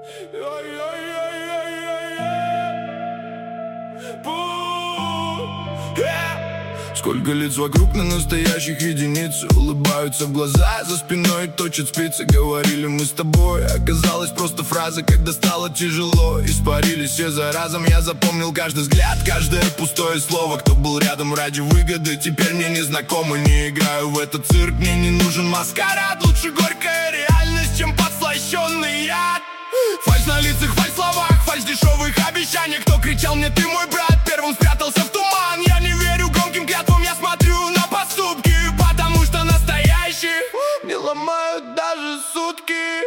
Сколько лиц вокруг, на настоящих единицы. Улыбаются в глаза, за спиной точат спицы. Говорили мы с тобой, оказалось просто фраза. Когда стало тяжело, испарились все за разом. Я запомнил каждый взгляд, каждое пустое слово. Кто был рядом ради выгоды, теперь мне не знакомы. Не играю в этот цирк, мне не нужен маскарад. Лучше горькая реальность, чем подслащенный яд. Фальшь на лицах, фальшь в словах, фальшь дешевых обещаний. Кто кричал мне: ты мой брат, первым спрятался в туман. Я не верю громким клятвам, я смотрю на поступки, потому что настоящих не ломают даже сутки.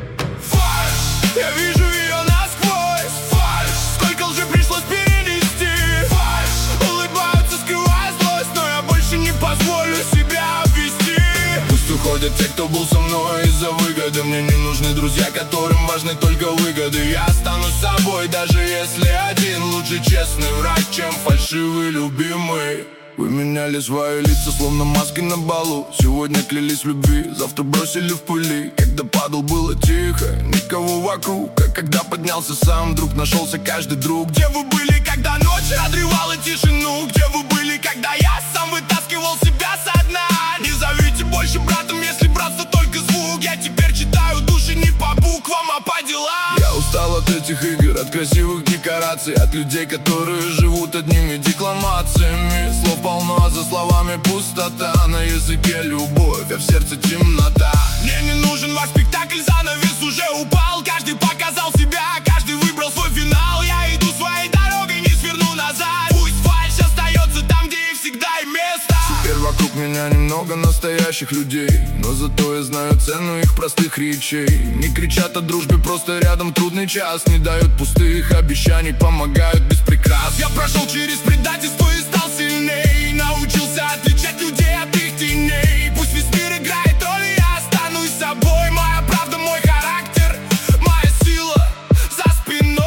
Фальшь, я вижу ее насквозь. Фальшь, сколько лжи пришлось перенести. Фальшь, улыбаются, скрывая злость, но я больше не позволю себя обвести. Пусть уходят те, кто был со мной из-за выгоды. Мне не нужны друзья, которым важны только выгоды. Я останусь собой, даже если один. Лучше честный враг, чем фальшивый любимый. Вы меняли свои лица, словно маски на балу. Сегодня клялись в любви, завтра бросили в пыли. Когда падал, было тихо, никого вокруг. А когда поднялся сам, вдруг нашелся каждый друг. Где вы были, когда ночь разрывала тишину? Где вы были, когда я сам вытаскивал себя со дна? Не зовите больше братом, если братство только звук. Я теперь читаю души не по буквам, а по делам. Я устал от этих игр, от красивых декораций, от людей, которые живут одними декламациями. Слов полно, а за словами пустота. На языке любовь, а в сердце темнота. Мне не нужен ваш спектакль, занавес уже упал. Каждый показал себя, каждый выбрал свой финал. Я иду своей дорогой, не сверну назад. Пусть фальшь остается там, где ей всегда и место. Теперь вокруг меня немного настоящих людей, но зато я знаю цену их простых речей. Не кричат о дружбе, просто рядом трудный час. Не дают пустых обещаний, помогают без прикрас. Я прошел через предательство и стал сильней. Научился отличать людей от их теней. Пусть весь мир играет роль, я останусь собой. Моя правда, мой характер, моя сила за спиной.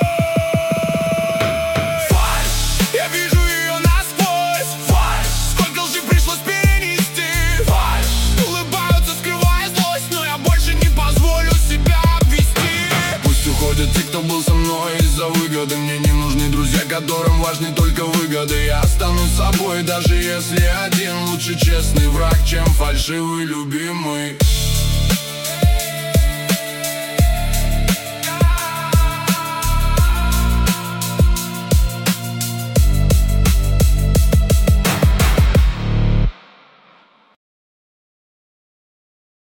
Фальшь, я вижу ее насквозь. Фальшь, сколько лжи пришлось перенести. Фальшь, улыбаются, скрывая злость, но я больше не позволю себя обвести. Пусть уходят те, кто был со мной из-за выгоды. Мне не нужны друзья, которым важны только выгоды. Я останусь собой, даже если один. Лучше честный враг, чем фальшивый любимый.